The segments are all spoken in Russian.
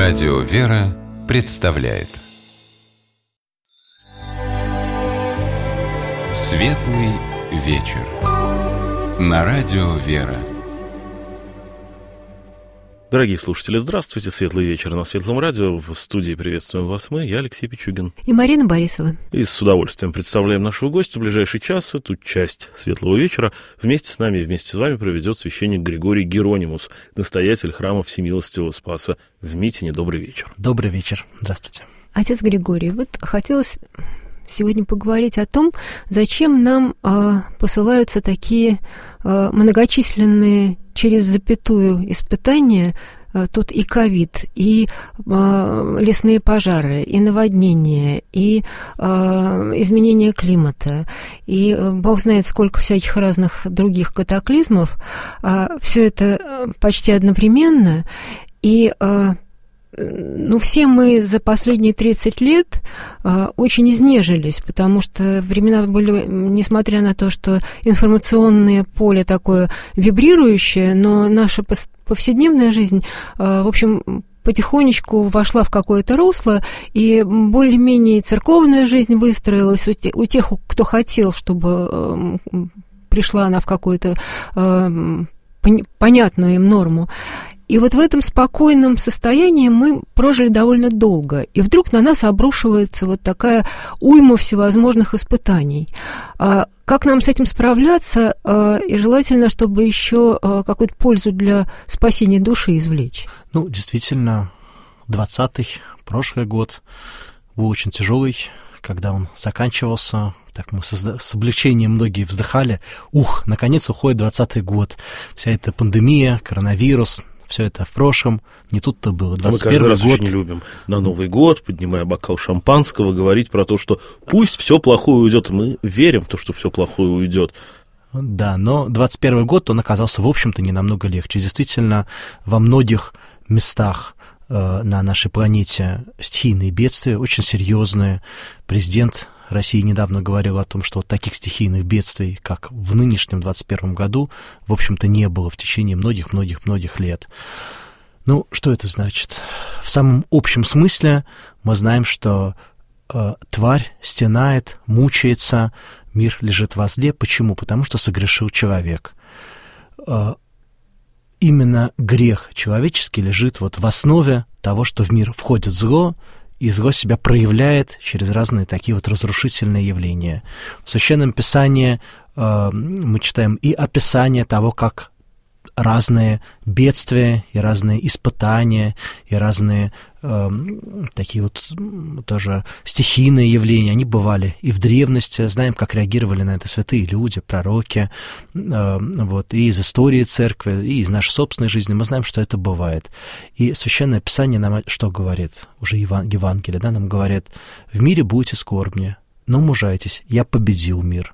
Радио «Вера» представляет Светлый вечер на Радио «Вера». Дорогие слушатели, здравствуйте. Светлый вечер на Светлом радио. В студии приветствуем вас мы, я Алексей Пичугин. И Марина Борисова. И с удовольствием представляем нашего гостя. В ближайший час эту часть Светлого вечера вместе с нами и вместе с вами проведет священник Григорий Геронимус, настоятель храма Всемилостивого Спаса в Митине. Добрый вечер. Добрый вечер. Здравствуйте. Отец Григорий, вот хотелось сегодня поговорить о том, зачем нам посылаются такие многочисленные через запятую испытания. Тут и ковид, и лесные пожары, и наводнения, и изменение климата, и бог знает сколько всяких разных других катаклизмов. Все это почти одновременно, и все мы за последние 30 лет очень изнежились, потому что времена были, несмотря на то, что информационное поле такое вибрирующее, но наша повседневная жизнь, в общем, потихонечку вошла в какое-то русло, и более-менее церковная жизнь выстроилась у тех, кто хотел, чтобы пришла она в какую-то понятную им норму. И вот в этом спокойном состоянии мы прожили довольно долго. И вдруг на нас обрушивается вот такая уйма всевозможных испытаний. Как нам с этим справляться? И желательно, чтобы еще какую-то пользу для спасения души извлечь. Действительно, 20-й, прошлый год, был очень тяжелый. Когда он заканчивался, так мы с облегчением многие вздыхали. Наконец уходит 20-й год. Вся эта пандемия, коронавирус, все это в прошлом. Не тут-то было. 21-й год. Мы каждый раз очень любим на Новый год, поднимая бокал шампанского, говорить про то, что пусть все плохое уйдет. Мы верим в то, что все плохое уйдет. Да, но 21-й год, он оказался, в общем-то, не намного легче. Действительно, во многих местах на нашей планете стихийные бедствия, очень серьезные. Президент России недавно говорил о том, что вот таких стихийных бедствий, как в нынешнем 21 году, в общем-то, не было в течение многих-многих-многих лет. Что это значит? В самом общем смысле мы знаем, что тварь стенает, мучается, мир лежит во зле. Почему? Потому что согрешил человек. Именно грех человеческий лежит вот в основе того, что в мир входит зло, и зло себя проявляет через разные такие вот разрушительные явления. В Священном Писании мы читаем и описание того, как разные бедствия, и разные испытания, и разные такие вот тоже стихийные явления, они бывали и в древности. Знаем, как реагировали на это святые люди, пророки, и из истории церкви, и из нашей собственной жизни. Мы знаем, что это бывает. И Священное Писание нам что говорит? Уже Евангелие, нам говорит: в мире будете скорбни, но мужайтесь, я победил мир.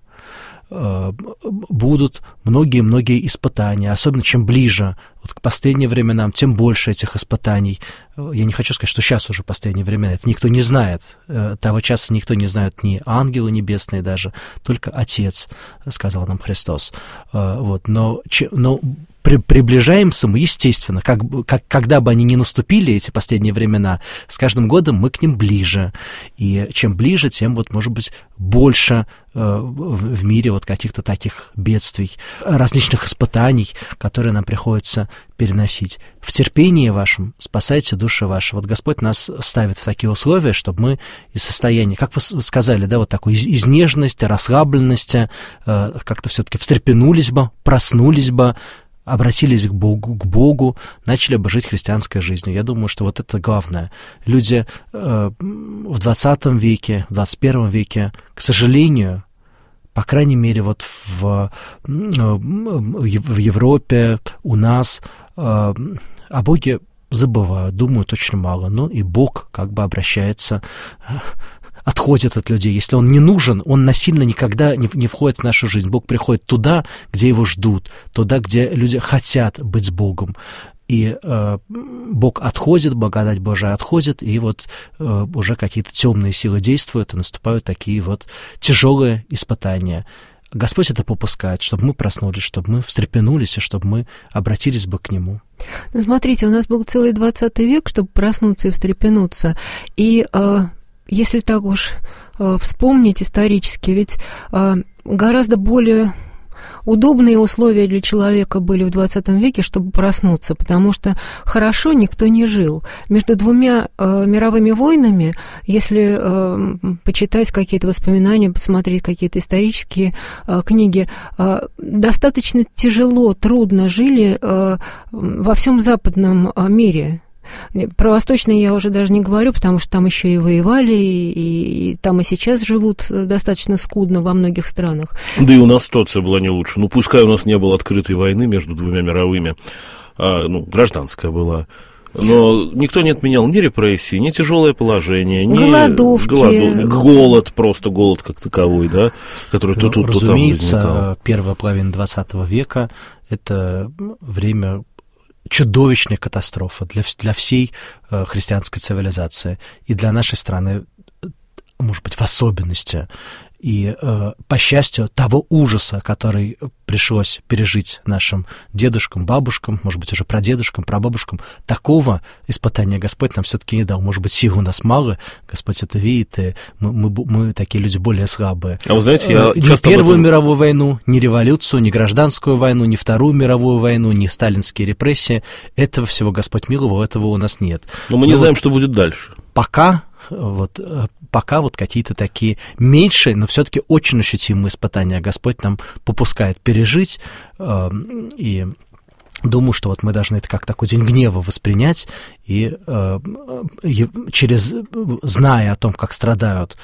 Будут многие-многие испытания, особенно чем ближе к последним временам, тем больше этих испытаний. Я не хочу сказать, что сейчас уже последние времена, это никто не знает, того часа никто не знает, ни ангелы небесные даже, только Отец, сказал нам Христос. Но приближаемся мы, естественно, когда бы они ни наступили, эти последние времена, с каждым годом мы к ним ближе. И чем ближе, тем, может быть, больше в мире каких-то таких бедствий, различных испытаний, которые нам приходится переносить. В терпении вашем спасайте души ваши. Господь нас ставит в такие условия, чтобы мы из состояния, как вы сказали, такой из нежности, расслабленности, как-то все-таки встрепенулись бы, проснулись бы, обратились к Богу, начали бы жить христианской жизнью. Я думаю, что это главное. Люди в 20 веке, в 21 веке, к сожалению, по крайней мере, в Европе, у нас, о Боге забывают, думают очень мало. И Бог обращается, отходит от людей. Если Он не нужен, Он насильно никогда не входит в нашу жизнь. Бог приходит туда, где Его ждут, туда, где люди хотят быть с Богом. И Бог отходит, благодать Божия отходит, и уже какие-то темные силы действуют, и наступают такие тяжелые испытания. Господь это попускает, чтобы мы проснулись, чтобы мы встрепенулись, и чтобы мы обратились бы к Нему. Ну, смотрите, у нас был целый 20 век, чтобы проснуться и встрепенуться. И если так уж вспомнить исторически, ведь гораздо более удобные условия для человека были в 20 веке, чтобы проснуться, потому что хорошо никто не жил. Между двумя мировыми войнами, если почитать какие-то воспоминания, посмотреть какие-то исторические книги, достаточно тяжело, трудно жили во всем западном мире. Про восточные я уже даже не говорю, потому что там еще и воевали, и там и сейчас живут достаточно скудно во многих странах. Да и у нас ситуация была не лучше. Ну, пускай у нас не было открытой войны между двумя мировыми, гражданская была. Но никто не отменял ни репрессии, ни тяжелое положение, ни голод, просто голод как таковой, да, который то тут, то там возникал. Разумеется, первая половина 20 века – это время чудовищная катастрофа для всей христианской цивилизации и для нашей страны, может быть, в особенности. И, по счастью, того ужаса, который пришлось пережить нашим дедушкам, бабушкам, может быть, уже прадедушкам, прабабушкам, такого испытания Господь нам все-таки не дал. Может быть, сил у нас мало, Господь это видит, и мы такие люди более слабые. А вы знаете, я ни Первую мировую войну, ни революцию, ни гражданскую войну, ни Вторую мировую войну, ни сталинские репрессии, этого всего Господь миловал, этого у нас нет. Но мы не знаем, что будет дальше. Пока какие-то такие меньшие, но все-таки очень ощутимые испытания Господь нам попускает пережить, и думаю, что вот мы должны это как такой день гнева воспринять, и зная о том, как страдают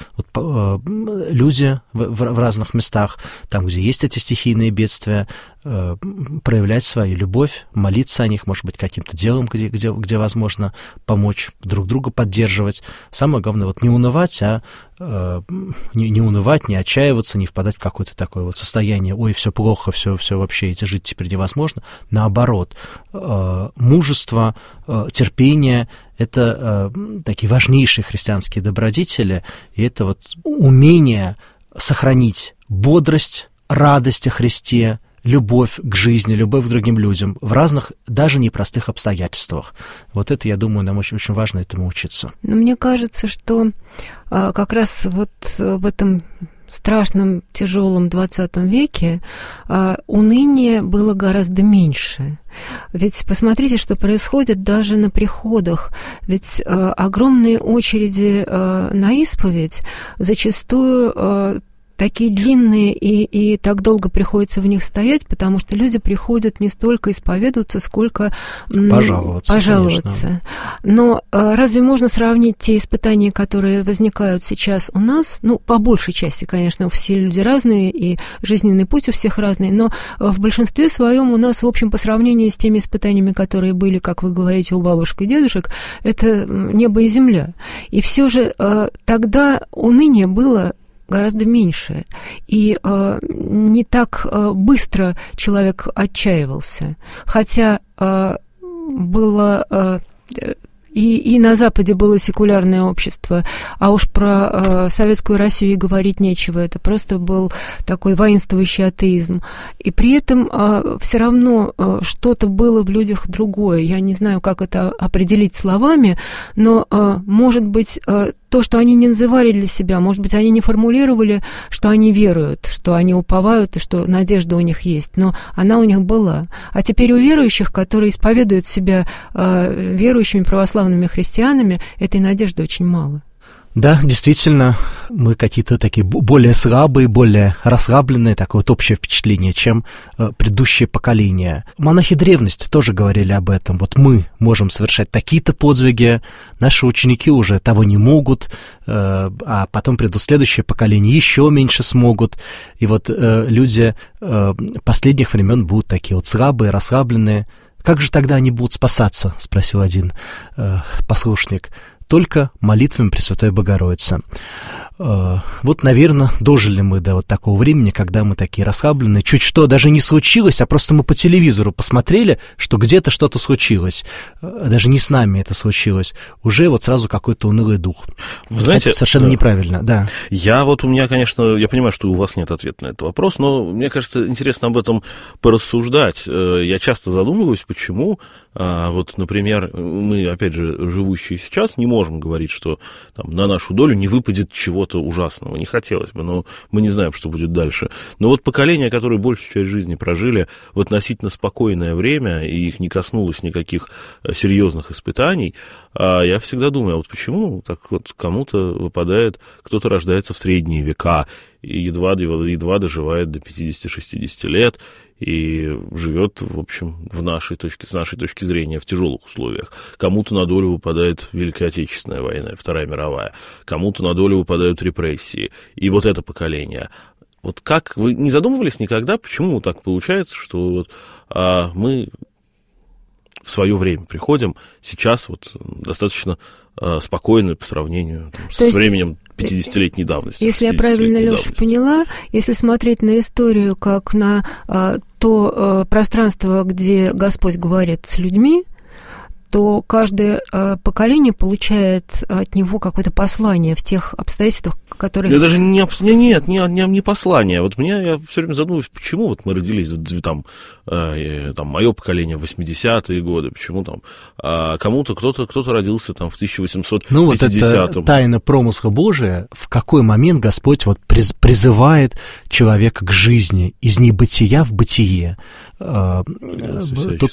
люди в разных местах, там, где есть эти стихийные бедствия, проявлять свою любовь, молиться о них, может быть, каким-то делом, где возможно помочь, друг друга поддерживать. Самое главное, вот не унывать, не унывать, не отчаиваться, не впадать в какое-то такое вот состояние, ой, все плохо, все вообще, эти жить теперь невозможно. Наоборот, мужество, терпение — это такие важнейшие христианские добродетели, и это вот умение сохранить бодрость, радость о Христе, любовь к жизни, любовь к другим людям в разных, даже непростых обстоятельствах. Вот это, я думаю, нам очень, очень важно этому учиться. Но мне кажется, что как раз вот в этом страшном, тяжелом 20 веке уныния было гораздо меньше. Ведь посмотрите, что происходит даже на приходах. Ведь огромные очереди на исповедь зачастую такие длинные, и так долго приходится в них стоять, потому что люди приходят не столько исповедоваться, сколько пожаловаться. Но разве можно сравнить те испытания, которые возникают сейчас у нас? Ну, по большей части, конечно, все люди разные, и жизненный путь у всех разный, но в большинстве своем у нас, в общем, по сравнению с теми испытаниями, которые были, как вы говорите, у бабушек и дедушек, это небо и земля. И все же тогда уныние было гораздо меньше, и не так быстро человек отчаивался. Хотя было... И на Западе было секулярное общество, а уж про Советскую Россию и говорить нечего. Это просто был такой воинствующий атеизм. И при этом все равно что-то было в людях другое. Я не знаю, как это определить словами, но, может быть, то, что они не называли для себя, может быть, они не формулировали, что они веруют, что они уповают и что надежда у них есть, но она у них была. А теперь у верующих, которые исповедуют себя верующими православными христианами, этой надежды очень мало. Да, действительно, мы какие-то такие более слабые, более расслабленные, такое вот общее впечатление, чем предыдущее поколение. Монахи древности тоже говорили об этом. Вот мы можем совершать такие-то подвиги, наши ученики уже того не могут, а потом придут следующее поколение, еще меньше смогут. И вот люди последних времен будут такие вот слабые, расслабленные. Как же тогда они будут спасаться? — спросил один послушник. Только молитвами Пресвятой Богородицы. Вот, наверное, дожили мы до вот такого времени, когда мы такие расслабленные. Чуть что даже не случилось, а просто мы по телевизору посмотрели, что где-то что-то случилось. Даже не с нами это случилось. Уже вот сразу какой-то унылый дух. Вы знаете, это совершенно неправильно, да. У меня, конечно, я понимаю, что у вас нет ответа на этот вопрос, но мне кажется, интересно об этом порассуждать. Я часто задумываюсь, почему, вот, например, мы, опять же, живущие сейчас, не можем говорить, что там, на нашу долю не выпадет чего-то ужасного. Не хотелось бы, но мы не знаем, что будет дальше. Но вот поколения, которые большую часть жизни прожили в относительно спокойное время, и их не коснулось никаких серьезных испытаний, я всегда думаю, а вот почему так вот кому-то выпадает, кто-то рождается в средние века и едва доживает до 50-60 лет, и живет, в общем, с нашей точки зрения, в тяжелых условиях. Кому-то на долю выпадает Великая Отечественная война, Вторая мировая, кому-то на долю выпадают репрессии. И вот это поколение. Вот как вы не задумывались никогда, почему так получается, что вот, мы в свое время приходим сейчас вот достаточно спокойно по сравнению с временем 50-летней давности. Если я правильно, Леша, поняла, если смотреть на историю как на то пространство, где Господь говорит с людьми, то каждое поколение получает от него какое-то послание в тех обстоятельствах, которые... Я даже не послание. Вот я все время задумываюсь, почему вот мы родились, там мое поколение в 80-е годы, почему там кто-то родился там в 1850-м. Ну вот это тайна промысла Божия, в какой момент Господь вот призывает человека к жизни, из небытия в бытие. Тут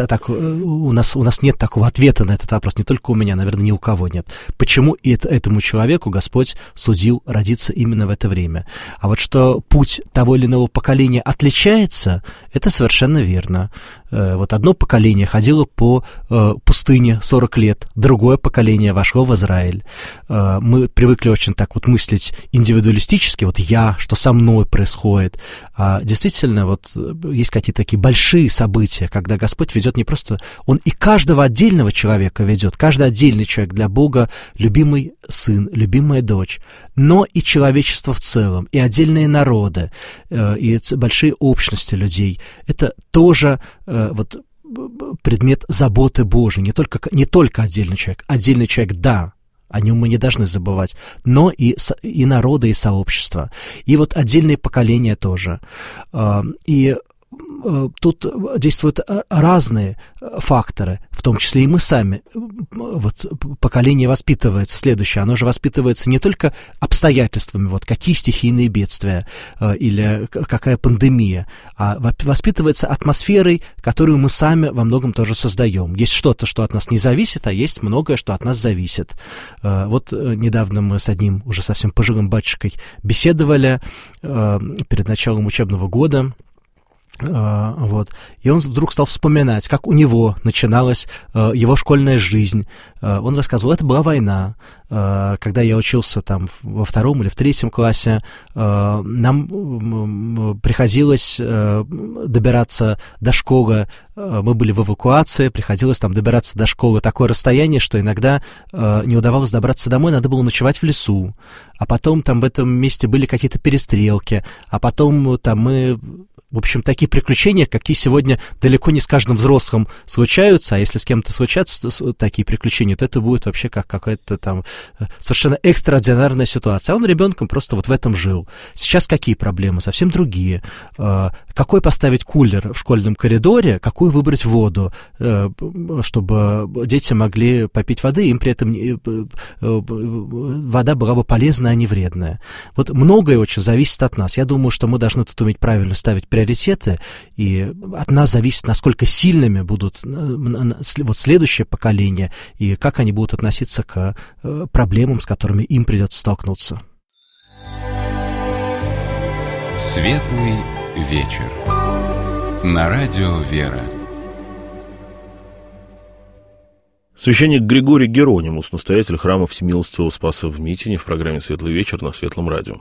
у нас нет такого ответа на этот вопрос, не только у меня, наверное, ни у кого нет. Почему этому человеку Господь судил родиться именно в это время? А вот что путь того или иного поколения отличается, это совершенно верно. Вот одно поколение ходило по пустыне 40 лет, другое поколение вошло в Израиль. Мы привыкли очень так вот мыслить индивидуалистически, вот что со мной происходит. А действительно, вот есть какие-то такие большие события, когда Господь ведет не просто... Он и каждого отдельного человека ведет, каждый отдельный человек для Бога любимый сын, любимая дочь, но и человечество в целом, и отдельные народы, и большие общности людей. Это тоже вот предмет заботы Божией, не только отдельный человек, да, о нем мы не должны забывать, но и народы, и сообщества, и вот отдельные поколения тоже. И тут действуют разные факторы, в том числе и мы сами. Вот поколение воспитывается следующее, оно же воспитывается не только обстоятельствами, вот какие стихийные бедствия или какая пандемия, а воспитывается атмосферой, которую мы сами во многом тоже создаем. Есть что-то, что от нас не зависит, а есть многое, что от нас зависит. Вот недавно мы с одним уже совсем пожилым батюшкой беседовали перед началом учебного года. Вот. И он вдруг стал вспоминать, как у него начиналась его школьная жизнь. Он рассказывал, это была война. Когда я учился там во 2 или в 3 классе, нам приходилось добираться до школы. Мы были в эвакуации, приходилось там добираться до школы. Такое расстояние, что иногда не удавалось добраться домой, надо было ночевать в лесу. А потом там в этом месте были какие-то перестрелки. А потом там мы... В общем, такие приключения, какие сегодня далеко не с каждым взрослым случаются, а если с кем-то случаются такие приключения, то это будет вообще как какая-то там совершенно экстраординарная ситуация. А он ребенком просто вот в этом жил. Сейчас какие проблемы? Совсем другие. Какой поставить кулер в школьном коридоре, какую выбрать воду, чтобы дети могли попить воды, им при этом вода была бы полезная, а не вредная. Вот многое очень зависит от нас. Я думаю, что мы должны тут уметь правильно ставить приоритеты, и от нас зависит, насколько сильными будут вот следующее поколение, и как они будут относиться к проблемам, с которыми им придется столкнуться. Светлый вечер. На радио «Вера». Священник Григорий Геронимус, настоятель храма Всемилостивого Спаса в Митине, в программе «Светлый вечер» на Светлом радио.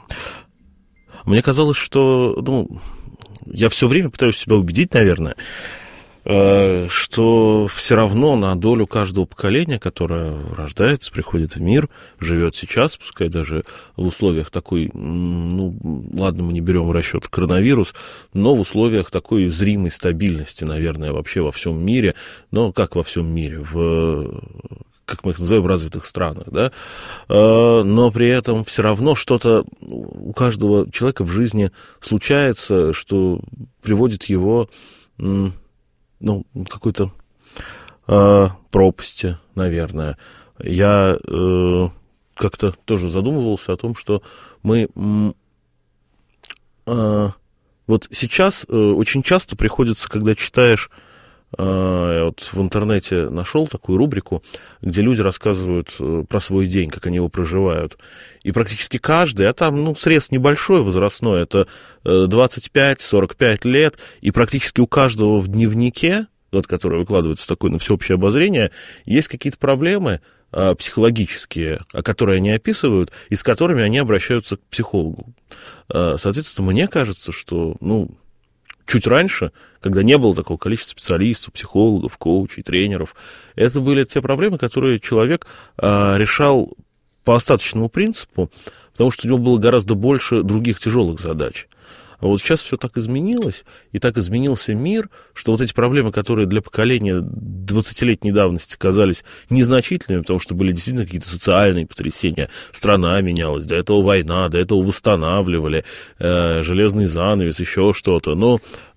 Мне казалось, что, я все время пытаюсь себя убедить, наверное, что все равно на долю каждого поколения, которое рождается, приходит в мир, живет сейчас, пускай даже в условиях такой, ну, ладно, мы не берем в расчет коронавирус, но в условиях такой зримой стабильности, наверное, вообще во всем мире, но как во всем мире, как мы их называем, в развитых странах, да, но при этом все равно что-то у каждого человека в жизни случается, что приводит его, ну, какой-то пропасти, наверное. Я как-то тоже задумывался о том, что мы вот сейчас очень часто приходится, когда читаешь, я вот в интернете нашел такую рубрику, где люди рассказывают про свой день, как они его проживают. И практически каждый, а там, ну, срез небольшой возрастной, это 25-45 лет, и практически у каждого в дневнике, вот, который выкладывается такое на всеобщее обозрение, есть какие-то проблемы психологические, которые они описывают, и с которыми они обращаются к психологу. Соответственно, мне кажется, что, ну, чуть раньше, когда не было такого количества специалистов, психологов, коучей, тренеров, это были те проблемы, которые человек решал по остаточному принципу, потому что у него было гораздо больше других тяжелых задач. А вот сейчас все так изменилось, и так изменился мир, что вот эти проблемы, которые для поколения 20-летней давности казались незначительными, потому что были действительно какие-то социальные потрясения, страна менялась, до этого война, до этого восстанавливали, железный занавес, еще что-то, но...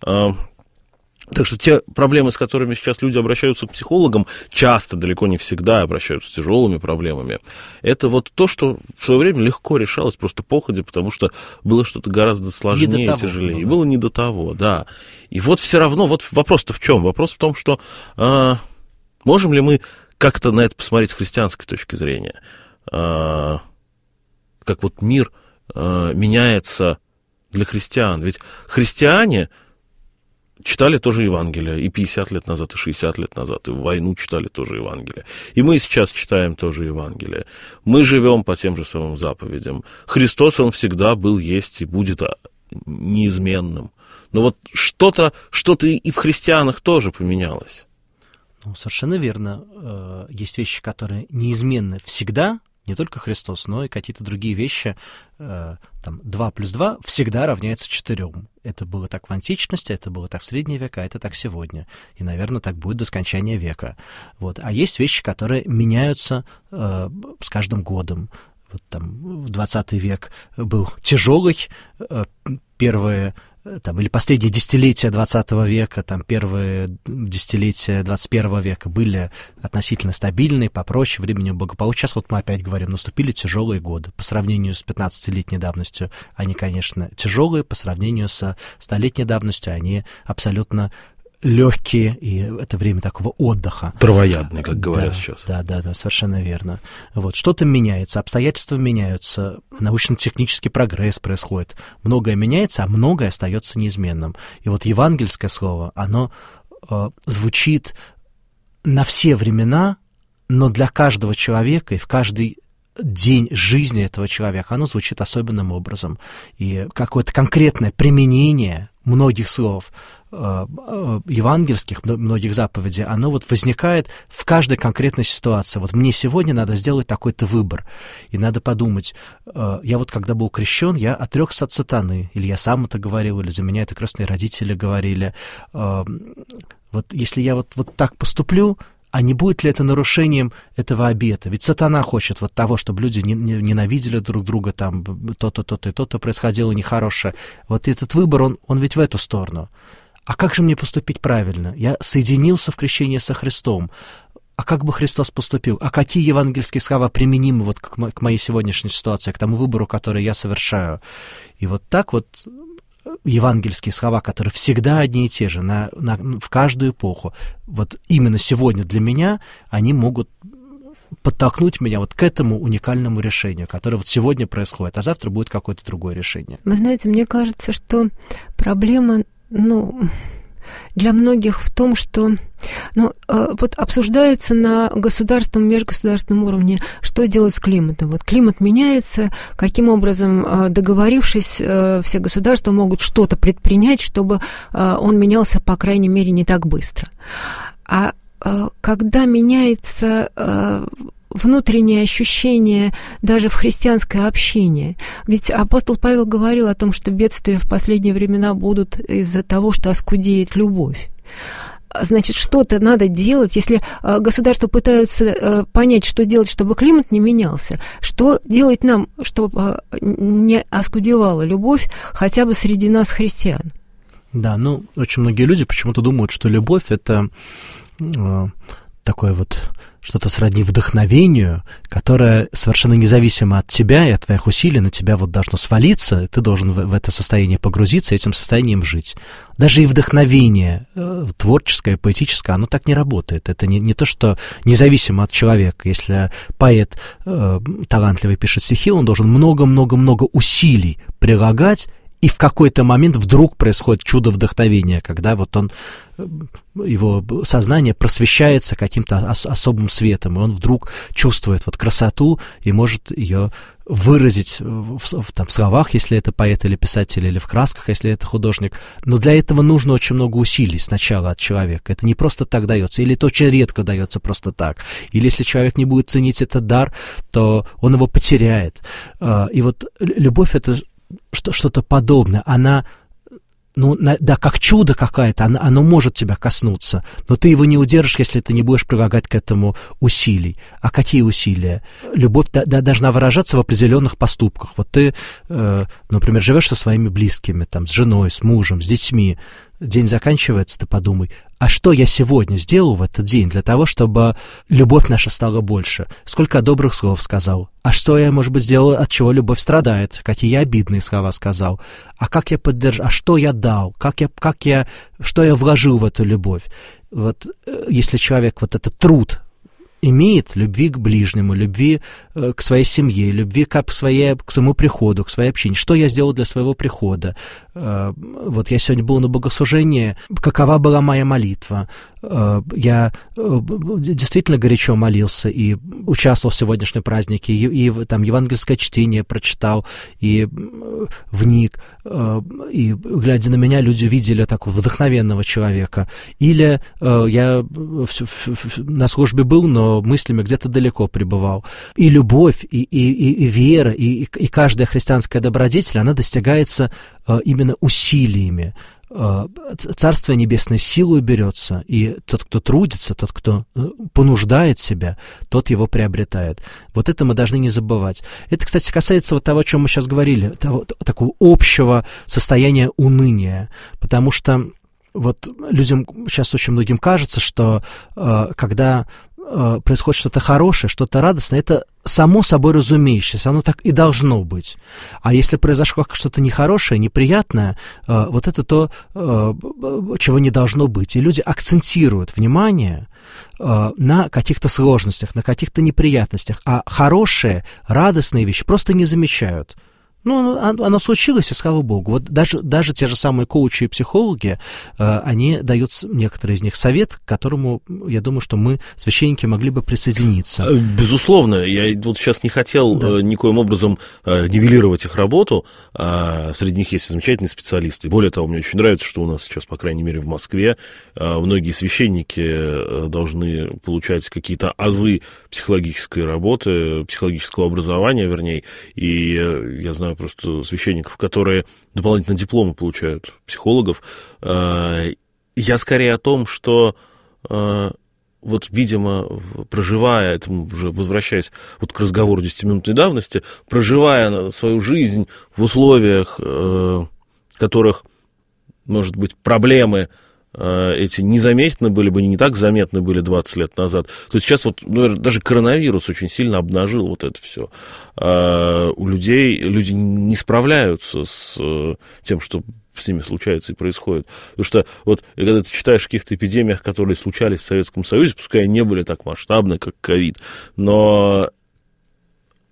Так что те проблемы, с которыми сейчас люди обращаются к психологам, часто, далеко не всегда обращаются с тяжелыми проблемами. Это вот то, что в свое время легко решалось просто походе, потому что было что-то гораздо сложнее и тяжелее. И было не до того, да. И вот все равно, вот вопрос-то в чем? Вопрос в том, что можем ли мы как-то на это посмотреть с христианской точки зрения? Как вот мир меняется для христиан. Ведь христиане читали тоже Евангелие и 50 лет назад, и 60 лет назад, и в войну читали тоже Евангелие. И мы сейчас читаем тоже Евангелие. Мы живем по тем же самым заповедям. Христос, Он всегда был, есть и будет неизменным. Но вот что-то и в христианах тоже поменялось. Ну, совершенно верно. Есть вещи, которые неизменны всегда, не только Христос, но и какие-то другие вещи. Там 2 плюс 2 всегда равняется 4. Это было так в античности, это было так в средние века, это так сегодня. И, наверное, так будет до скончания века. Вот. А есть вещи, которые меняются с каждым годом. Вот там 20 век был тяжелый, первые там, или последние десятилетия 20 века, там, первые десятилетия 21 века были относительно стабильные, попроще, временем благополучия. Сейчас вот мы опять говорим, наступили тяжелые годы. По сравнению с 15-летней давностью они, конечно, тяжелые, по сравнению со 100-летней давностью они абсолютно легкие, и это время такого отдыха. Травоядный, как говорят сейчас. Да, совершенно верно. Вот, что-то меняется, обстоятельства меняются, научно-технический прогресс происходит. Многое меняется, а многое остается неизменным. И вот евангельское слово, оно звучит на все времена, но для каждого человека и в каждый день жизни этого человека оно звучит особенным образом. И какое-то конкретное применение многих слов евангельских, многих заповедей, оно вот возникает в каждой конкретной ситуации. Вот мне сегодня надо сделать такой-то выбор, и надо подумать, я вот когда был крещен, я отрекся от сатаны, или я сам это говорил, или за меня это крестные родители говорили. Вот если я вот так поступлю, а не будет ли это нарушением этого обета? Ведь сатана хочет вот того, чтобы люди ненавидели друг друга, там то-то, то-то и то-то происходило нехорошее. Вот этот выбор, он ведь в эту сторону. А как же мне поступить правильно? Я соединился в крещении со Христом. А как бы Христос поступил? А какие евангельские слова применимы вот к моей сегодняшней ситуации, к тому выбору, который я совершаю? И вот так вот евангельские слова, которые всегда одни и те же, в каждую эпоху, вот именно сегодня для меня, они могут подтолкнуть меня вот к этому уникальному решению, которое вот сегодня происходит, а завтра будет какое-то другое решение. Вы знаете, мне кажется, что проблема, для многих в том, что вот обсуждается на государственном, межгосударственном уровне, что делать с климатом. Вот климат меняется, каким образом, договорившись, все государства могут что-то предпринять, чтобы он менялся, по крайней мере, не так быстро. А когда меняется внутреннее ощущение даже в христианское общение. Ведь апостол Павел говорил о том, что бедствия в последние времена будут из-за того, что оскудеет любовь. Значит, что-то надо делать, если государства пытаются понять, что делать, чтобы климат не менялся, что делать нам, чтобы не оскудевала любовь хотя бы среди нас, христиан. Да, очень многие люди почему-то думают, что любовь — это такое вот что-то сродни вдохновению, которое совершенно независимо от тебя и от твоих усилий на тебя вот должно свалиться, и ты должен в это состояние погрузиться, этим состоянием жить. Даже и вдохновение творческое, поэтическое, оно так не работает. Это не то, что независимо от человека. Если поэт талантливый пишет стихи, он должен много-много-много усилий прилагать, и в какой-то момент вдруг происходит чудо вдохновения, когда вот его сознание просвещается каким-то особым светом, и он вдруг чувствует вот красоту и может ее выразить в словах, если это поэт или писатель, или в красках, если это художник. Но для этого нужно очень много усилий сначала от человека. Это не просто так дается, или это очень редко дается просто так. Или если человек не будет ценить этот дар, то он его потеряет. И вот любовь — это что-то подобное, она, да, как чудо какое-то, оно может тебя коснуться, но ты его не удержишь, если ты не будешь прилагать к этому усилий. А какие усилия? Любовь должна выражаться в определенных поступках. Вот ты, например, живешь со своими близкими, там, с женой, с мужем, с детьми, день заканчивается, ты подумай, а что я сегодня сделал в этот день для того, чтобы любовь наша стала больше? Сколько добрых слов сказал? А что я, может быть, сделал, от чего любовь страдает? Какие я обидные слова сказал? А как я поддержал? А что я дал? Что я вложил в эту любовь? Вот если человек вот этот труд имеет, любви к ближнему, любви к своей семье, любви к своему приходу, к своей общине. Что я сделал для своего прихода? Вот я сегодня был на богослужении, какова была моя молитва? Я действительно горячо молился и участвовал в сегодняшнем празднике, и там евангельское чтение прочитал, и вник, и, глядя на меня, люди видели такого вдохновенного человека. Или я на службе был, но мыслями где-то далеко пребывал. И любовь, и вера, и каждая христианская добродетель, она достигается именно усилиями. Царствие Небесное силой берется, и тот, кто трудится, тот, кто понуждает себя, тот его приобретает. Вот это мы должны не забывать. Это, кстати, касается вот того, о чем мы сейчас говорили, такого общего состояния уныния, потому что вот людям, сейчас очень многим кажется, что когда происходит что-то хорошее, что-то радостное, это само собой разумеющееся, оно так и должно быть. А если произошло что-то нехорошее, неприятное, вот это то, чего не должно быть. И люди акцентируют внимание на каких-то сложностях, на каких-то неприятностях, а хорошие, радостные вещи просто не замечают. Оно случилось, и слава богу. Вот даже те же самые коучи и психологи, они дают, некоторые из них, совет, к которому, я думаю, что мы, священники, могли бы присоединиться. Безусловно. Я вот сейчас не хотел никоим образом нивелировать их работу. Среди них есть замечательные специалисты. Более того, мне очень нравится, что у нас сейчас, по крайней мере, в Москве, многие священники должны получать какие-то азы психологической работы, психологического образования, вернее. И я знаю просто священников, которые дополнительно дипломы получают, психологов. Я скорее о том, что вот, видимо, проживая, это уже возвращаясь вот к разговору 10-минутной давности, проживая свою жизнь в условиях, в которых, может быть, проблемы эти незаметны были бы, не так заметны были 20 лет назад, то сейчас вот, наверное, даже коронавирус очень сильно обнажил вот это все. У людей, люди не справляются с тем, что с ними случается и происходит. Потому что вот когда ты читаешь о каких-то эпидемиях, которые случались в Советском Союзе, пускай они не были так масштабны, как ковид, но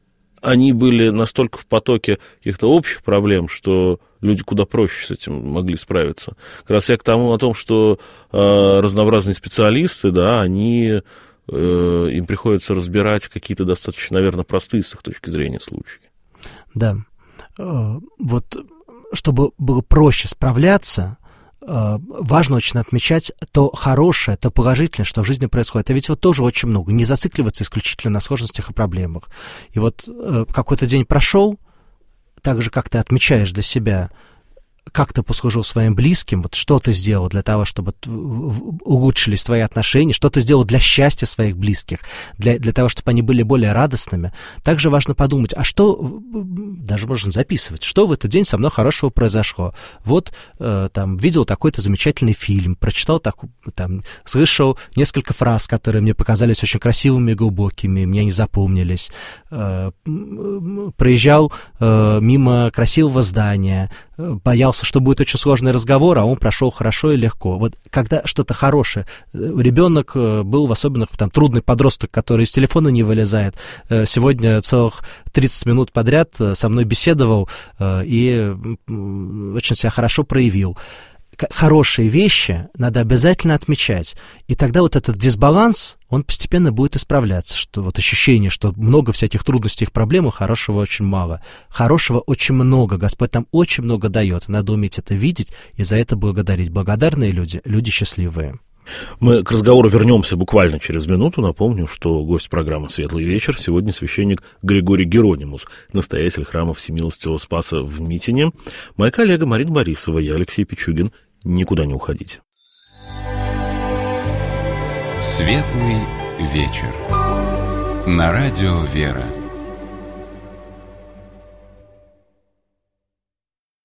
они были настолько в потоке каких-то общих проблем, что люди куда проще с этим могли справиться. Как раз я к тому о том, что разнообразные специалисты, да, им приходится разбирать какие-то достаточно, наверное, простые с их точки зрения случаи. Да. Вот чтобы было проще справляться, важно очень отмечать то хорошее, то положительное, что в жизни происходит. А ведь вот тоже очень много. Не зацикливаться исключительно на сложностях и проблемах. И вот какой-то день прошел, так же, как ты отмечаешь для себя, как ты послужил своим близким, вот что ты сделал для того, чтобы улучшились твои отношения, что ты сделал для счастья своих близких, для того, чтобы они были более радостными. Также важно подумать, а что, даже можно записывать, что в этот день со мной хорошего произошло. Вот там видел такой-то замечательный фильм, прочитал слышал несколько фраз, которые мне показались очень красивыми и глубокими, мне они запомнились. Проезжал мимо красивого здания, боялся, что будет очень сложный разговор, а он прошел хорошо и легко. Вот когда что-то хорошее, ребенок был в особенных, трудный подросток, который из телефона не вылезает, сегодня целых 30 минут подряд со мной беседовал и очень себя хорошо проявил. Хорошие вещи надо обязательно отмечать. И тогда вот этот дисбаланс, он постепенно будет исправляться. Что вот ощущение, что много всяких трудностей и проблем, а хорошего очень мало. Хорошего очень много. Господь нам очень много дает. Надо уметь это видеть и за это благодарить. Благодарные люди, люди счастливые. Мы к разговору вернемся буквально через минуту. Напомню, что гость программы «Светлый вечер» сегодня священник Григорий Геронимус, настоятель храма Всемилостивого Спаса в Митине. Моя коллега Марина Борисова, я Алексей Пичугин. Никуда не уходите. «Светлый вечер» на радио «Вера».